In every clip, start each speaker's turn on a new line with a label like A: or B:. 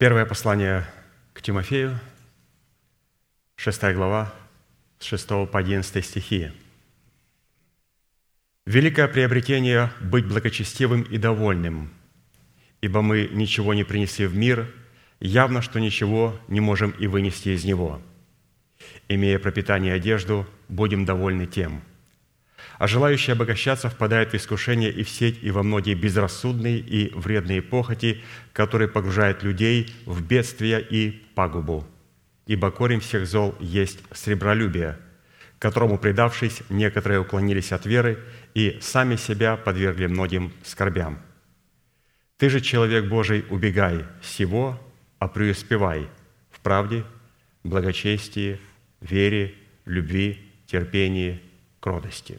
A: Первое послание к Тимофею, 6 глава, с 6 по 11 стихи. «Великое приобретение – быть благочестивым и довольным, ибо мы ничего не принесли в мир, явно, что ничего не можем и вынести из него. Имея пропитание и одежду, будем довольны тем. А желающие обогащаться впадают в искушение и в сеть, и во многие безрассудные и вредные похоти, которые погружают людей в бедствие и пагубу. Ибо корень всех зол есть сребролюбие, которому, предавшись, некоторые уклонились от веры и сами себя подвергли многим скорбям. Ты же, человек Божий, убегай сего, а преуспевай в правде, благочестии, вере, любви, терпении, кротости».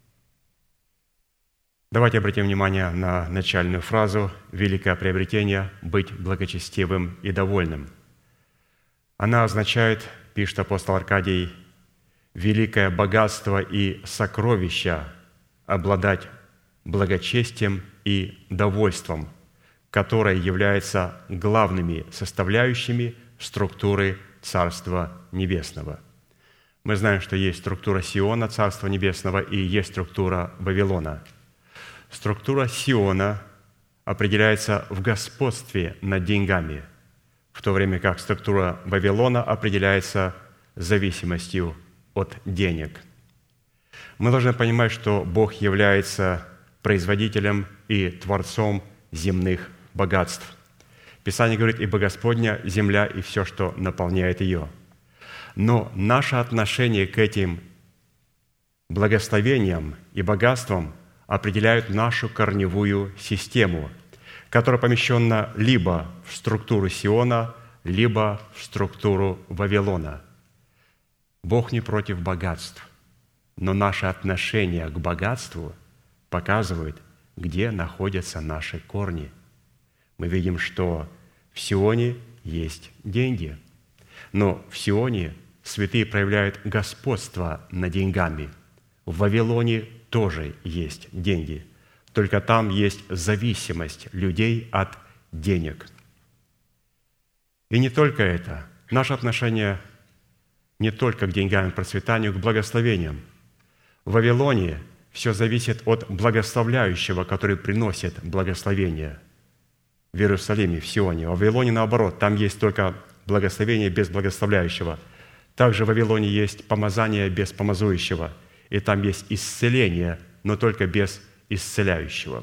A: Давайте обратим внимание на начальную фразу «великое приобретение – быть благочестивым и довольным». Она означает, пишет апостол Аркадий, великое богатство и сокровища обладать благочестием и довольством, которое является главными составляющими структуры Царства Небесного. Мы знаем, что есть структура Сиона, Царства Небесного, и есть структура Вавилона. Структура Сиона определяется в господстве над деньгами, в то время как структура Вавилона определяется зависимостью от денег. Мы должны понимать, что Бог является производителем и творцом земных богатств. Писание говорит: «Ибо Господня земля и все, что наполняет ее». Но наше отношение к этим благословениям и богатствам определяют нашу корневую систему, которая помещена либо в структуру Сиона, либо в структуру Вавилона. Бог не против богатств, но наше отношение к богатству показывает, где находятся наши корни. Мы видим, что в Сионе есть деньги, но в Сионе святые проявляют господство над деньгами. В Вавилоне тоже есть деньги, только там есть зависимость людей от денег. И не только это. Наше отношение не только к деньгам и процветанию, к благословениям. В Вавилоне все зависит от благословляющего, который приносит благословение. В Иерусалиме, в Сионе. В Вавилоне наоборот, там есть только благословение без благословляющего. Также в Вавилоне есть помазание без помазующего. И там есть исцеление, но только без исцеляющего.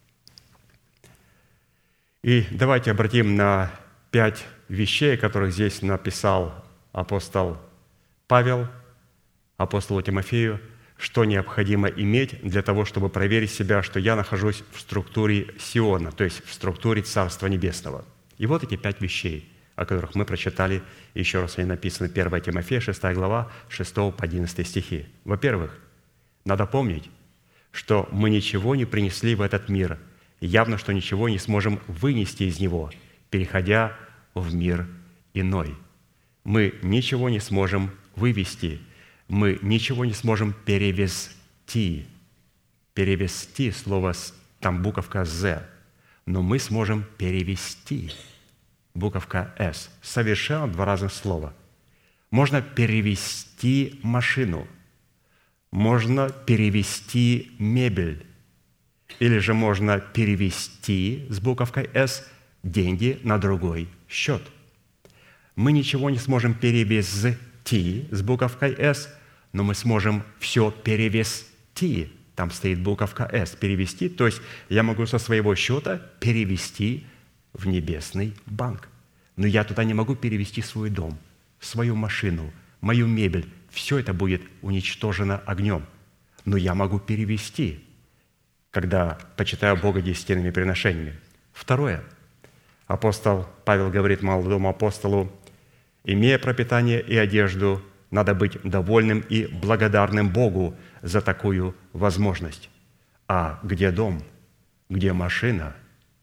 A: И давайте обратим на 5 вещей, которых здесь написал апостол Павел, апостолу Тимофею, что необходимо иметь для того, чтобы проверить себя, что я нахожусь в структуре Сиона, то есть в структуре Царства Небесного. И вот эти 5 вещей, о которых мы прочитали, еще раз они написаны, 1 Тимофея, 6 глава, 6 по 11 стихи. Во-первых, надо помнить, что мы ничего не принесли в этот мир, и явно, что ничего не сможем вынести из него, переходя в мир иной. Мы ничего не сможем вывести, мы ничего не сможем перевести. Перевести, слово, там буковка «з», но мы сможем перевести, буковка «с». Совершенно 2 разных слова. Можно перевести машину, можно перевести мебель, или же можно перевести с буковкой «с» деньги на другой счет. Мы ничего не сможем перевести с буковкой «с», но мы сможем все перевести. Там стоит буковка «с». Перевести, то есть я могу со своего счета перевести в небесный банк. Но я туда не могу перевести свой дом, свою машину, мою мебель. Все это будет уничтожено огнем. Но я могу перевести, когда почитаю Бога десятинными приношениями. Второе. Апостол Павел говорит молодому апостолу: «Имея пропитание и одежду, надо быть довольным и благодарным Богу за такую возможность». А где дом? Где машина?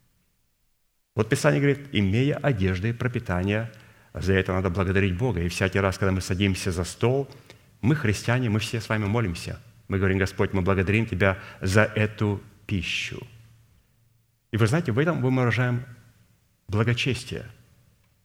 A: Вот Писание говорит: имея одежду и пропитание, за это надо благодарить Бога. И всякий раз, когда мы садимся за стол, мы, христиане, мы все с вами молимся. Мы говорим: Господь, мы благодарим Тебя за эту пищу. И вы знаете, в этом мы выражаем благочестие.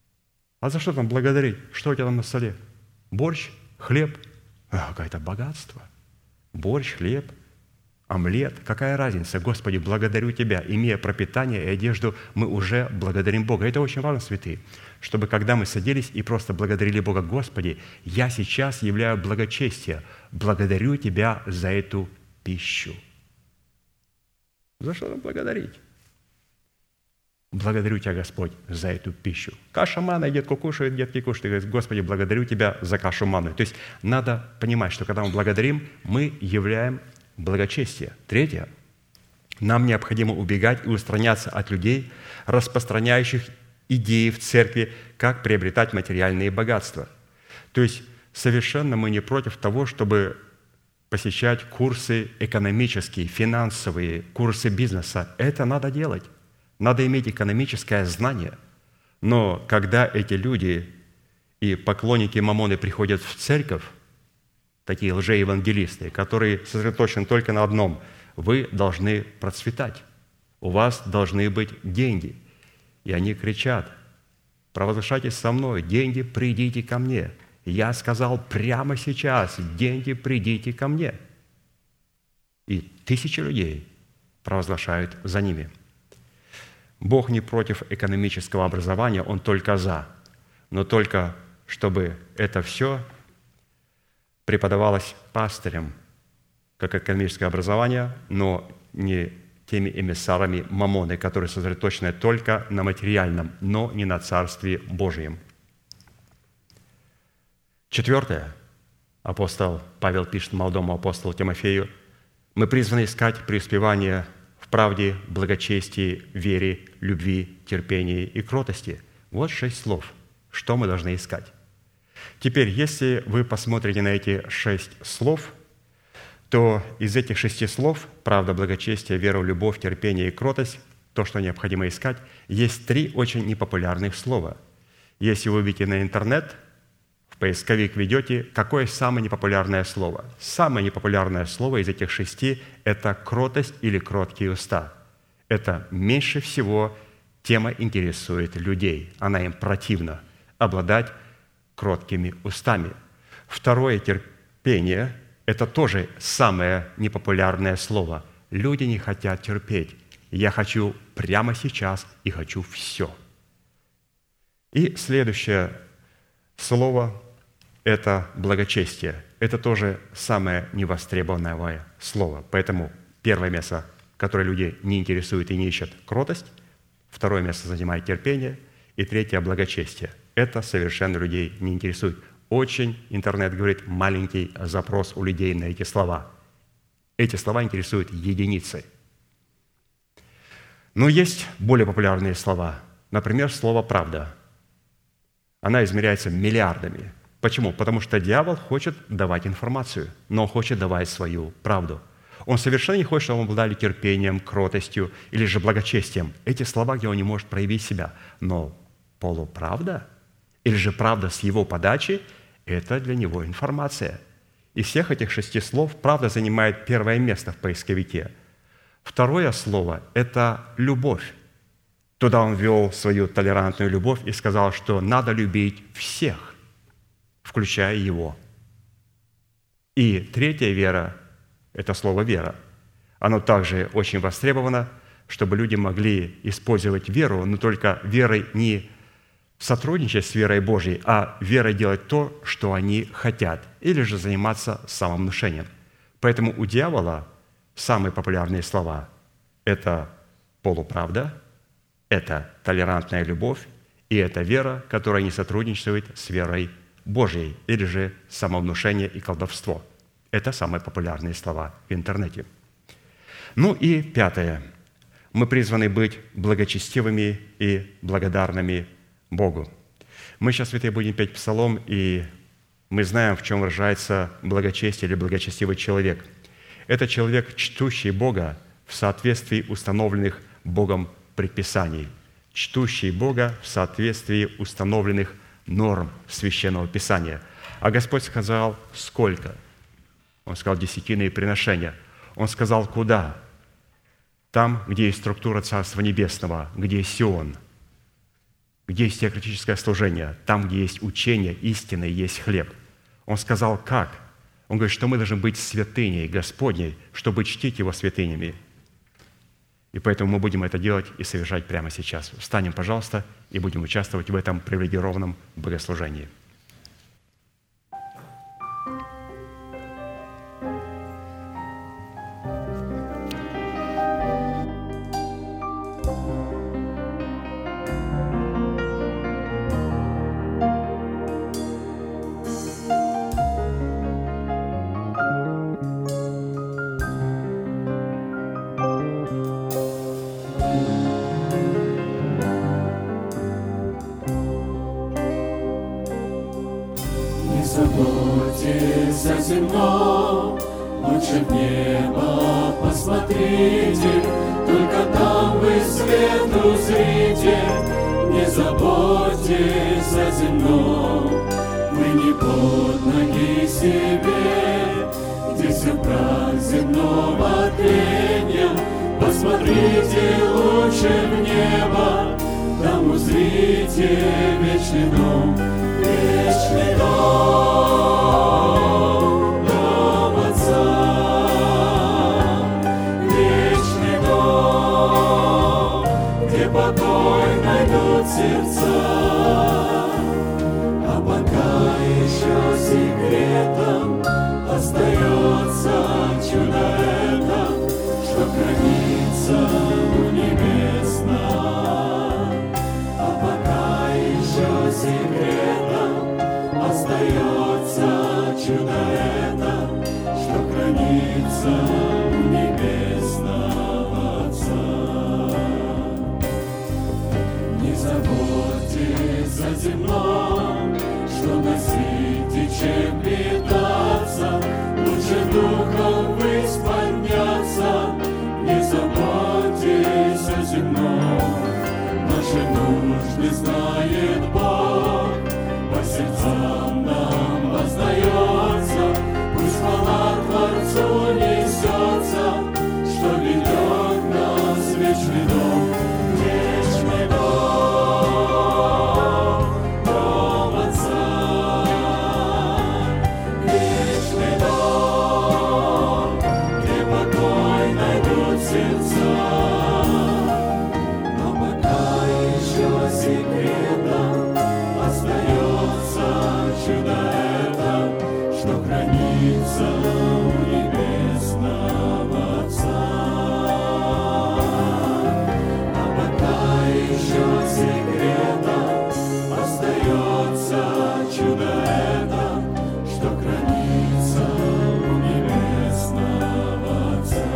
A: А за что там благодарить? Что у тебя там на столе? Борщ? Хлеб? Какое-то богатство. Борщ, хлеб, омлет. Какая разница? Господи, благодарю Тебя. Имея пропитание и одежду, мы уже благодарим Бога. Это очень важно, святые, чтобы когда мы садились и просто благодарили Бога: Господи, я сейчас являю благочестие. Благодарю Тебя за эту пищу. За что нам благодарить? Благодарю Тебя, Господь, за эту пищу. Каша манна, детку кушает, детки кушают. И говорит: Господи, благодарю Тебя за кашу манны. То есть надо понимать, что когда мы благодарим, мы являем благочестие. Третье. Нам необходимо убегать и устраняться от людей, распространяющих идеи в церкви, как приобретать материальные богатства. То есть совершенно мы не против того, чтобы посещать курсы экономические, финансовые, курсы бизнеса. Это надо делать. Надо иметь экономическое знание. Но когда эти люди и поклонники Мамоны приходят в церковь, такие лжеевангелисты, которые сосредоточены только на одном: вы должны процветать, у вас должны быть деньги. И они кричат: провозглашайтесь со мной, деньги, придите ко мне. Я сказал прямо сейчас: деньги, придите ко мне. И тысячи людей провозглашают за ними. Бог не против экономического образования, Он только за. Но только чтобы это все преподавалось пастырем, как экономическое образование, но не теми эмиссарами Мамоны, которые сосредоточены только на материальном, но не на Царстве Божьем. Четвертое. Апостол Павел пишет молодому апостолу Тимофею: мы призваны искать преуспевание в правде, благочестии, вере, любви, терпении и кротости. Вот 6 слов, что мы должны искать. Теперь, если вы посмотрите на эти 6 слов, то из этих 6 слов – правда, благочестие, вера, любовь, терпение и кротость – то, что необходимо искать, есть 3 очень непопулярных слова. Если вы видите на интернет, в поисковик ведете, какое самое непопулярное слово? Самое непопулярное слово из этих 6 – это кротость или кроткие уста. Это меньше всего тема интересует людей. Она им противна – обладать кроткими устами. Второе – терпение. Это тоже самое непопулярное слово. Люди не хотят терпеть. Я хочу прямо сейчас и хочу все. И следующее слово – это благочестие. Это тоже самое невостребованное слово. Поэтому первое место, которое людей не интересует и не ищет – кротость. Второе место занимает терпение. И третье – благочестие. Это совершенно людей не интересует. Очень, интернет говорит, маленький запрос у людей на эти слова. Эти слова интересуют единицы. Но есть более популярные слова. Например, слово «правда». Она измеряется миллиардами. Почему? Потому что дьявол хочет давать информацию, но он хочет давать свою правду. Он совершенно не хочет, чтобы мы обладали терпением, кротостью или же благочестием. Эти слова, где он не может проявить себя. Но полуправда или же правда с его подачи – это для него информация. Из всех этих 6 слов правда занимает первое место в поисковике. Второе слово – это любовь. Туда он ввел свою толерантную любовь и сказал, что надо любить всех, включая его. И третья вера – это слово «вера». Оно также очень востребовано, чтобы люди могли использовать веру, но только верой не сотрудничать с верой Божьей, а верой делать то, что они хотят, или же заниматься самовнушением. Поэтому у дьявола самые популярные слова – это полуправда, это толерантная любовь и это вера, которая не сотрудничает с верой Божьей, или же самовнушение и колдовство. Это самые популярные слова в интернете. Ну и пятое. Мы призваны быть благочестивыми и благодарными Богу. Мы сейчас, святые, будем петь псалом, и мы знаем, в чем выражается благочестие или благочестивый человек. Это человек, чтущий Бога в соответствии установленных Богом предписаний, чтущий Бога в соответствии установленных норм Священного Писания. А Господь сказал, сколько? Он сказал, десятины и приношения. Он сказал, куда? Там, где есть структура Царства Небесного, где есть Сион. где есть теократическое служение, там, где есть учение, истина и есть хлеб. Он сказал, как? Он говорит, что мы должны быть святыней Господней, чтобы чтить Его святынями. И поэтому мы будем это делать и совершать прямо сейчас. Встанем, пожалуйста, и будем участвовать в этом привилегированном богослужении.
B: Заботьтесь о земном, лучше в небо посмотрите, только там вы свет узрите. Не заботьтесь о земном, вы не под ноги себе, где все прах земного тления. Посмотрите лучше в небо, там узрите вечный дом. Вечный дом, дом Отца, вечный дом, где покой найдут сердца. А пока еще секретом остается чудо это, что хранится у небесном. А пока еще секретом остается чудо это, что хранится у небесного Отца. Не заботьтесь о земном, что носить и чем питаться, лучше духом ввысь подняться. Не заботьтесь о земном, наши нужды знает Бог, по сердцам нам воздается. Пусть хвала Творцу несется, что ведет нас в вечный дом. Вечный дом, дом Отца, вечный дом, где покой найдут сердца. Но пока еще секретом остается чудо это, что хранится у небесного Отца. А пока еще секретом остается чудо это, что хранится у небесного Отца.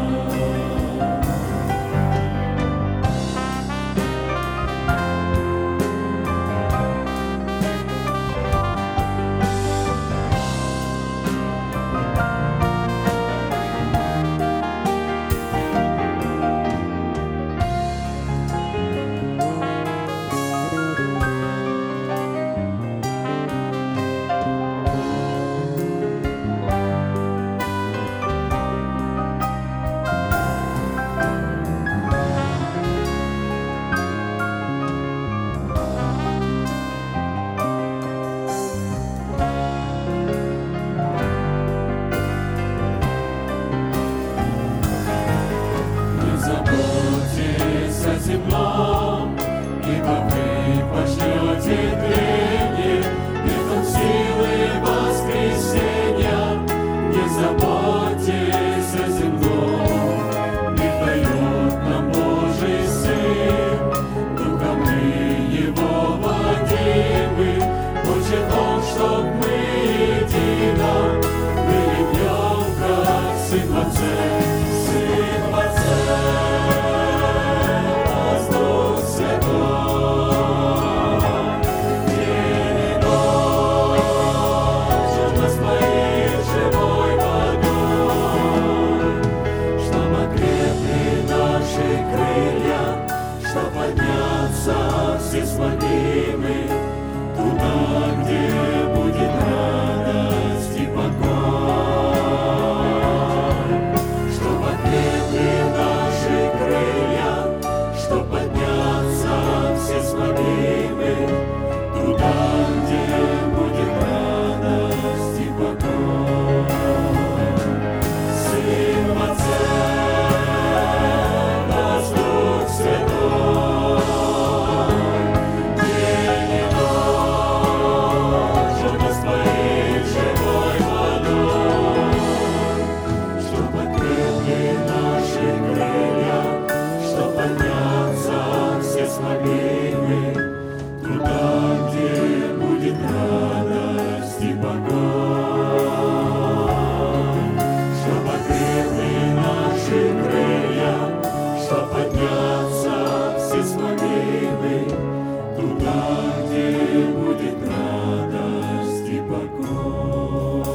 B: Не заботьтесь о земном, ибо вы пошлете тление, и там силы воскресения. Не заботьтесь о земном, не дает нам Божий Сын, духом мы Его водимы. Хочет Он, чтоб мы едино были в Нем, как Сын в Отце. Сын в Отце, нас Дух Святой, переносит нас Твоей живой водой, чтоб окрепли наши крылья, чтоб подняться все смогли мы туда, где будет радость и покой. Чтоб окрепли наши крылья, чтоб подняться все смогли Моисеевой, туда, где будет радость и покой.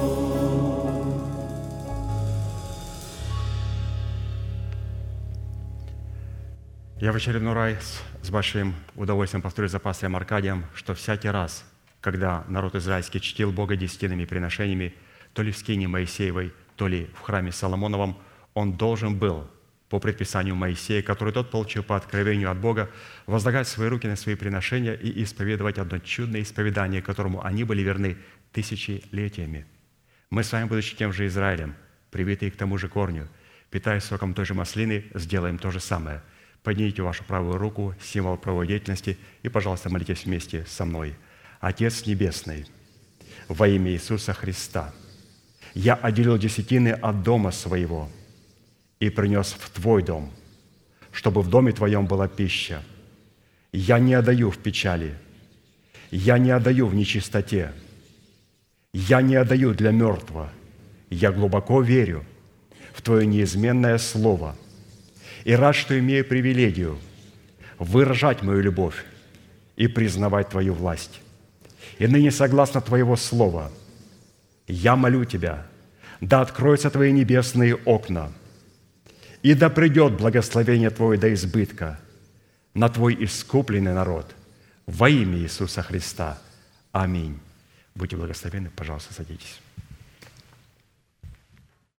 A: Я в очередной раз с большим удовольствием повторю за пастырем Аркадием, что всякий раз, когда народ израильский чтил Бога десятинными приношениями, то ли в скинии Моисеевой, то ли в храме Соломоновом, он должен был, по предписанию Моисея, который тот получил по откровению от Бога, возлагать свои руки на свои приношения и исповедовать одно чудное исповедание, которому они были верны тысячелетиями. Мы с вами, будучи тем же Израилем, привитые к тому же корню, питаясь соком той же маслины, сделаем то же самое. Поднимите вашу правую руку, символ правовой деятельности, и, пожалуйста, молитесь вместе со мной. Отец Небесный, во имя Иисуса Христа, я отделил десятины от дома своего и принес в Твой дом, чтобы в доме Твоем была пища. Я не отдаю в печали, я не отдаю в нечистоте, я не отдаю для мертвого. Я глубоко верю в Твое неизменное Слово и рад, что имею привилегию выражать мою любовь и признавать Твою власть. И ныне, согласно Твоего Слова, я молю Тебя, да откроются Твои небесные окна, и да придет благословение Твое до избытка на Твой искупленный народ во имя Иисуса Христа. Аминь. Будьте благословенны, пожалуйста, садитесь.